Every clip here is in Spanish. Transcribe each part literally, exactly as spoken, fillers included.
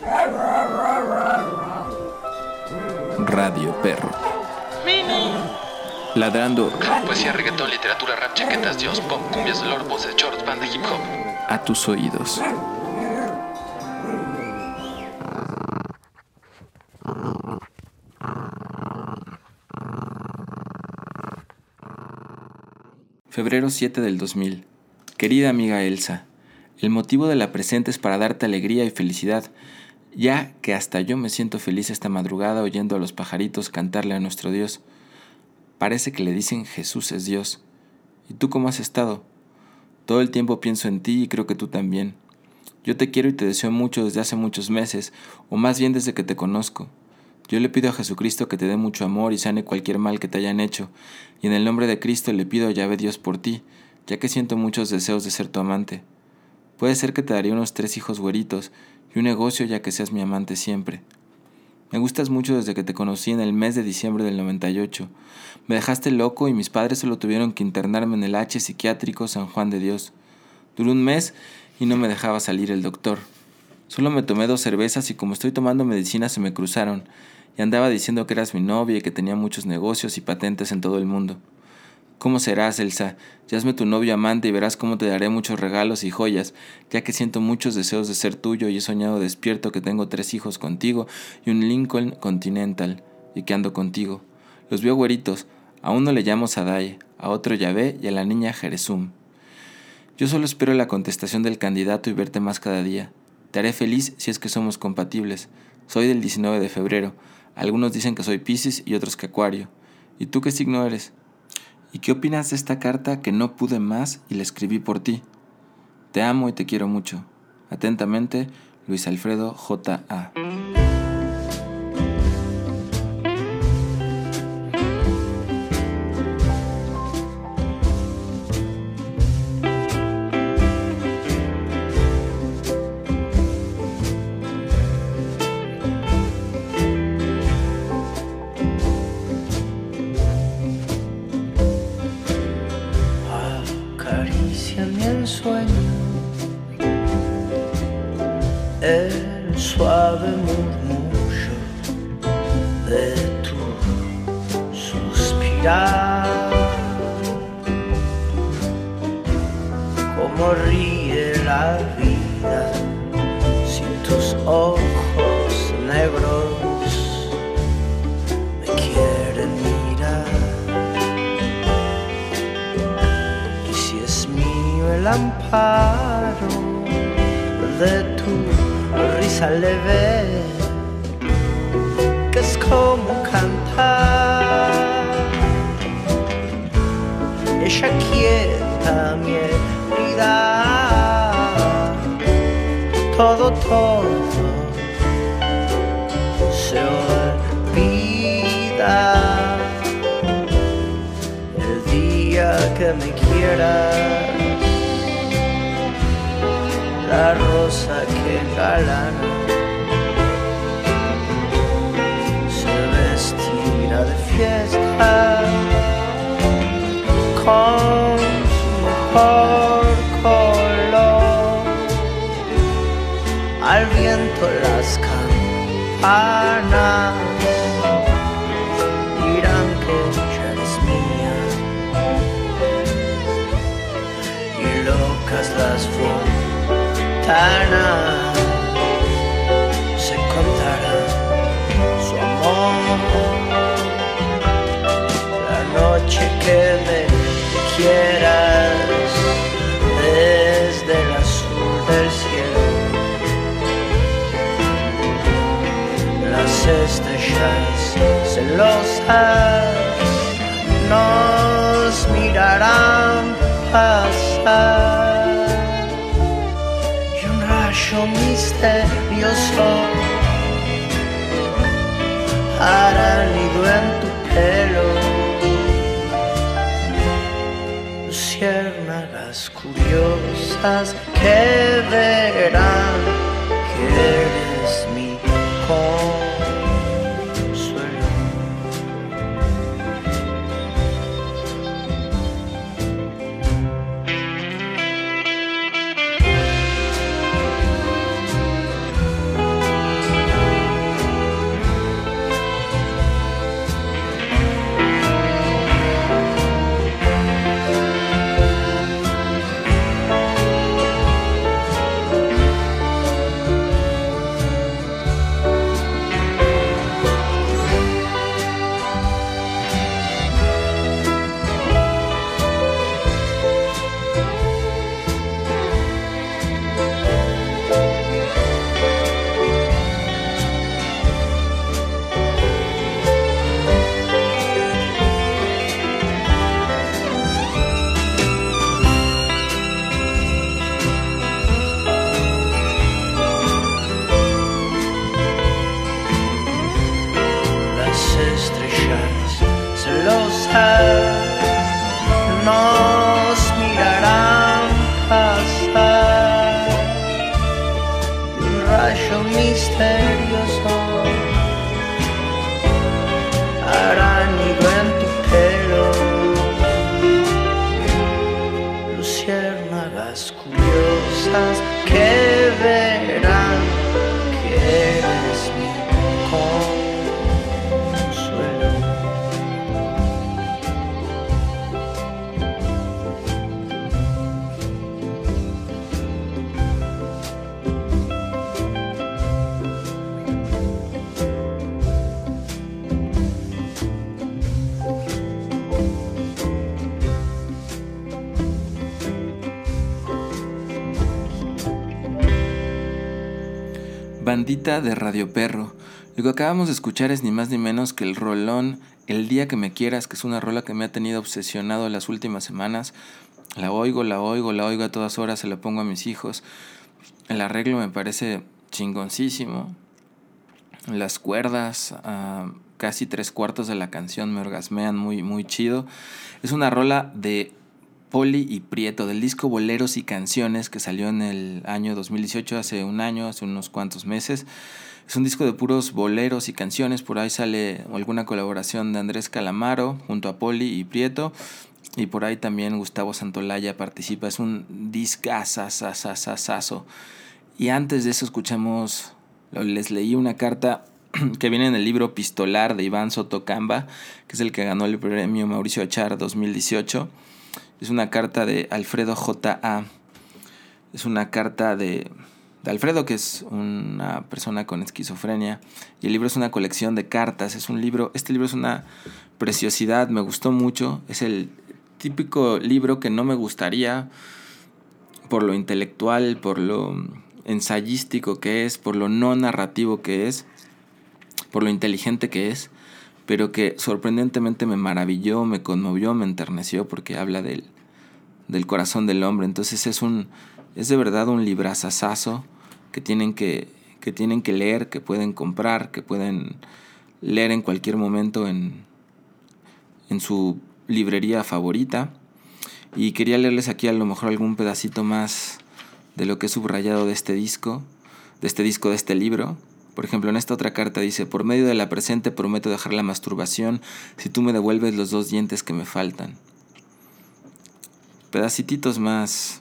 Radio Perro. Mini. Ladrando. Poesía, reggaetón, literatura, rap, chaquetas, dios, pop, cumbias, dolor, voces, shorts, banda, hip hop. A tus oídos. Febrero siete del dos mil. Querida amiga Elsa, el motivo de la presente es para darte alegría y felicidad, ya que hasta yo me siento feliz esta madrugada oyendo a los pajaritos cantarle a nuestro Dios. Parece que le dicen Jesús es Dios. ¿Y tú cómo has estado? Todo el tiempo pienso en ti y creo que tú también. Yo te quiero y te deseo mucho desde hace muchos meses, o más bien desde que te conozco. Yo le pido a Jesucristo que te dé mucho amor y sane cualquier mal que te hayan hecho, y en el nombre de Cristo le pido a Yahvé Dios por ti, ya que siento muchos deseos de ser tu amante. Puede ser que te daría unos tres hijos güeritos y un negocio ya que seas mi amante siempre. Me gustas mucho desde que te conocí en el mes de diciembre del noventa y ocho. Me dejaste loco y mis padres solo tuvieron que internarme en el H psiquiátrico San Juan de Dios. Duró un mes y no me dejaba salir el doctor. Solo me tomé dos cervezas y como estoy tomando medicina se me cruzaron y andaba diciendo que eras mi novia y que tenía muchos negocios y patentes en todo el mundo. ¿Cómo serás, Elsa? Ya hazme tu novio amante y verás cómo te daré muchos regalos y joyas, ya que siento muchos deseos de ser tuyo y he soñado despierto que tengo tres hijos contigo y un Lincoln Continental, y que ando contigo. Los veo güeritos, a uno le llamo Sadai, a otro Yahvé y a la niña Jerezum. Yo solo espero la contestación del candidato y verte más cada día. Te haré feliz si es que somos compatibles. Soy del diecinueve de febrero. Algunos dicen que soy Piscis y otros que Acuario. ¿Y tú qué signo eres? ¿Y qué opinas de esta carta que no pude más y la escribí por ti? Te amo y te quiero mucho. Atentamente, Luis Alfredo J A el suave murmullo de tu suspirar, como ríe la vida sin tus ojos negros me quieren mirar. Y si es mío el amparo de tu risa leve, que es como cantar, ella quieta mi herida, todo, todo se olvida el día que me quieras. La rosa que engalana se vestirá de fiesta con su mejor color. Al viento las campanas dirán que ya eres mía y locas las flores se contará su amor. La noche que me quieras desde el azul del cielo, las estrellas celosas nos mirarán pasar. Misterioso hará nido en tu pelo. Luciérnagas curiosas que verán que eres mi consuelo. rayo misterioso, aránido en tu pelo, luciérnagas curiosas que verán que eres mi consuelo. Bandita de Radio Perro. Lo que acabamos de escuchar es ni más ni menos que el rolón El Día que Me Quieras, que es una rola que me ha tenido obsesionado las últimas semanas. La oigo, la oigo, la oigo a todas horas, se la pongo a mis hijos. El arreglo me parece chingoncísimo. Las cuerdas, uh, casi tres cuartos de la canción me orgasmean muy, muy chido. Es una rola de Poli y Prieto, del disco Boleros y Canciones, que salió en el año dos mil dieciocho, hace un año, hace unos cuantos meses. Es un disco de puros boleros y canciones. Por ahí sale alguna colaboración de Andrés Calamaro junto a Poli y Prieto, y por ahí también Gustavo Santolaya participa. Es un discazazazazazo. Y antes de eso escuchamos, les leí una carta que viene en el libro Pistolar de Iván Soto Camba, que es el que ganó el premio Mauricio Achar dos mil dieciocho. Es una carta de Alfredo J A. Es una carta de, de Alfredo, que es una persona con esquizofrenia. Y el libro es una colección de cartas. Es un libro, este libro es una preciosidad, me gustó mucho. Es el típico libro que no me gustaría por lo intelectual, por lo ensayístico que es, por lo no narrativo que es, por lo inteligente que es, pero que sorprendentemente me maravilló, me conmovió, me enterneció, porque habla del, del corazón del hombre. Entonces es un es de verdad un librazazazo que tienen que, que tienen que leer, que pueden comprar, que pueden leer en cualquier momento en, en su librería favorita. Y quería leerles aquí a lo mejor algún pedacito más de lo que he subrayado de este disco, de este disco, de este libro. Por ejemplo, en esta otra carta dice: por medio de la presente prometo dejar la masturbación si tú me devuelves los dos dientes que me faltan. Pedacititos más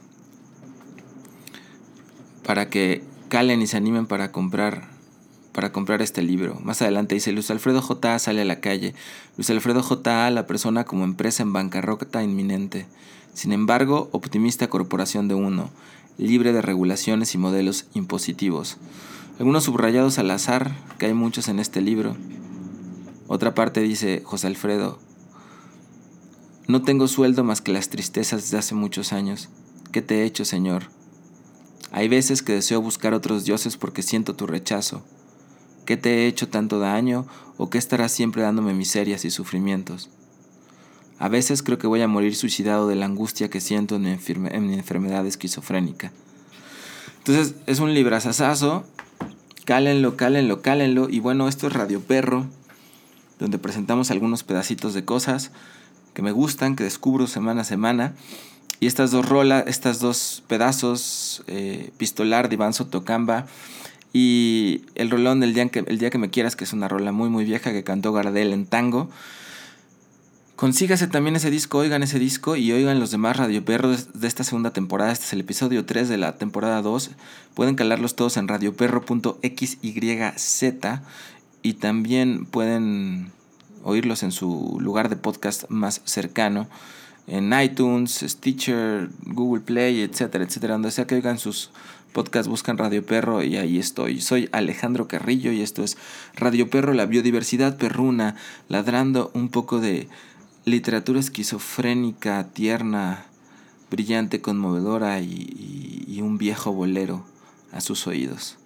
para que calen y se animen para comprar, para comprar este libro. Más adelante dice: Luis Alfredo J A sale a la calle. Luis Alfredo J A, la persona como empresa en bancarrota inminente. Sin embargo, optimista corporación de uno, libre de regulaciones y modelos impositivos. Algunos subrayados al azar, que hay muchos en este libro. Otra parte dice José Alfredo: no tengo sueldo más que las tristezas desde hace muchos años. ¿Qué te he hecho, Señor? Hay veces que deseo buscar otros dioses porque siento tu rechazo. ¿Qué te he hecho tanto daño o qué estarás siempre dándome miserias y sufrimientos? A veces creo que voy a morir suicidado de la angustia que siento en mi, enferme- en mi enfermedad esquizofrénica. Entonces es un librazazazo. Cálenlo, cálenlo, cálenlo. Y bueno, esto es Radio Perro, donde presentamos algunos pedacitos de cosas que me gustan, que descubro semana a semana. Y estas dos rolas, estas dos pedazos, eh, Pistolar de Iván Soto Camba y el rolón del día que, el día que me quieras, que es una rola muy muy vieja que cantó Gardel en tango. Consígase también ese disco, oigan ese disco y oigan los demás Radio Perros de esta segunda temporada. Este es el episodio tres de la temporada dos. Pueden calarlos todos en radioperro punto equis y zeta y también pueden oírlos en su lugar de podcast más cercano, en iTunes, Stitcher, Google Play, etcétera, etcétera. Donde sea que oigan sus podcasts, buscan Radio Perro y ahí estoy. Soy Alejandro Carrillo y esto es Radio Perro, la biodiversidad perruna, ladrando un poco de literatura esquizofrénica, tierna, brillante, conmovedora y, y, y un viejo bolero a sus oídos.